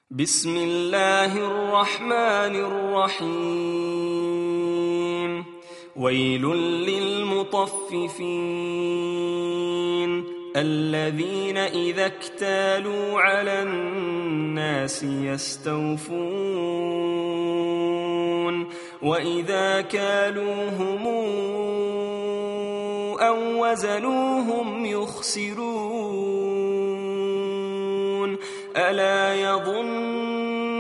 بسم الله الرحمن الرحيم. ويل للمطففين الذين إذا اكتالوا على الناس يستوفون وإذا كالوهم أو وزنوهم يخسرون. ألا يظن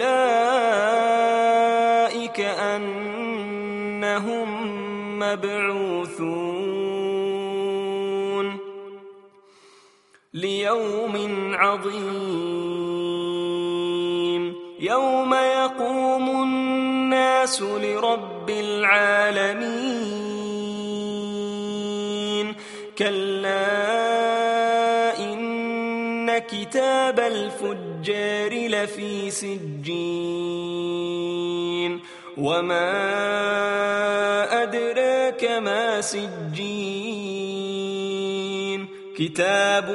أولئك أنهم مبعوثون ليوم عظيم يوم يقوم الناس لرب العالمين. كلا إن كتاب الفجار لفي سجين وما أدراك ما سجين كتاب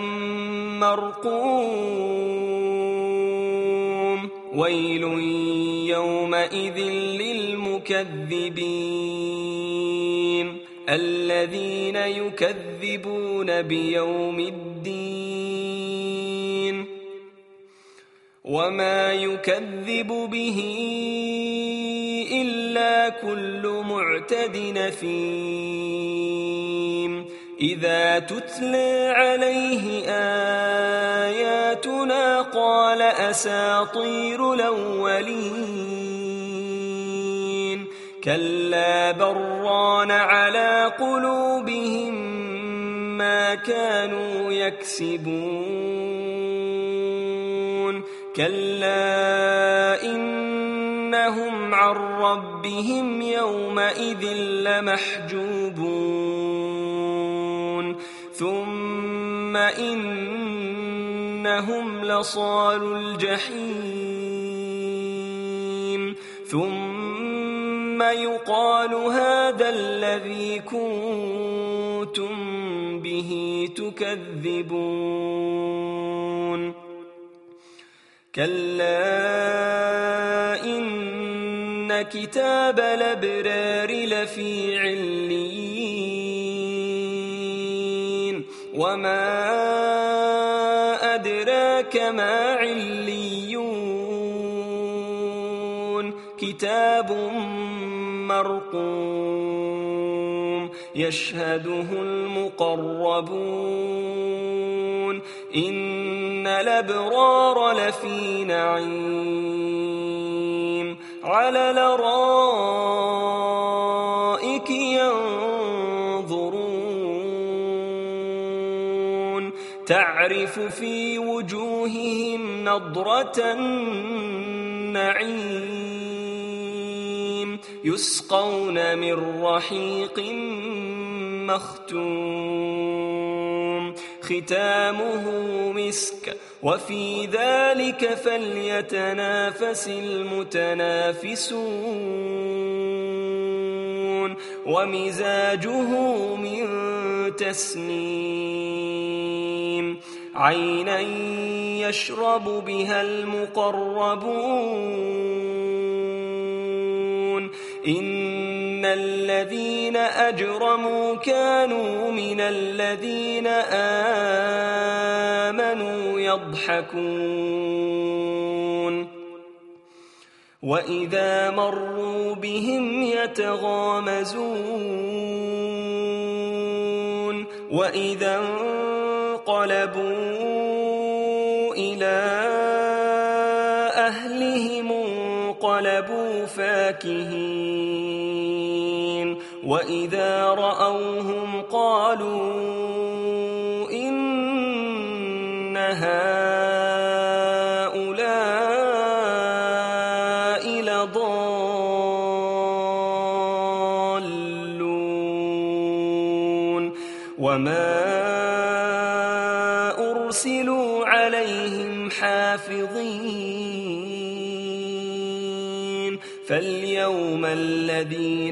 مرقوم. ويل يومئذ للمكذبين الذين يكذبون بيوم الدين وما يكذب به إلا كل معتد أثيم. إذا تتلى عليه آياتنا قال أساطير الأولين. كلا بران على قلوبهم ما كانوا يكسبون. كلا إنهم عن ربهم يومئذ لمحجوبون. ثم إنهم لصالو الجحيم. ثم يقال هذا الذي كنتم به تكذبون. كلا إن كتاب الأبرار لفي عليين وما أدراك ما عليون كتاب مرقوم يشهده المقربون. إن الأبرار لفي نعيم على الأرائك ينظرون تعرف في وجوههم نضرة النعيم يسقون من رحيق مختوم ختامه مسك وفي ذلك فليتنافس المتنافسون. ومزاجه من تسنيم عينا يشرب بها المقربون. إن الذين أجرموا كانوا من الذين آمنوا يضحكون وإذا مروا بهم يتغامزون. وإذا انقلبوا إلى أهلهم انقلبوا فاكهين. وإذا رأوهم قالوا إن هؤلاء لضالون وما أرسلوا عليهم حافظين. فاليوم الذين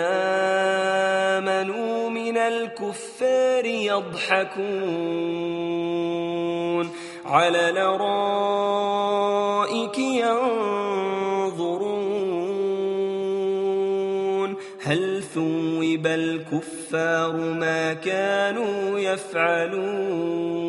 آمنوا من الكفار يضحكون على الأرائك الأرائك ينظرون هل ثوب الكفار ما كانوا يفعلون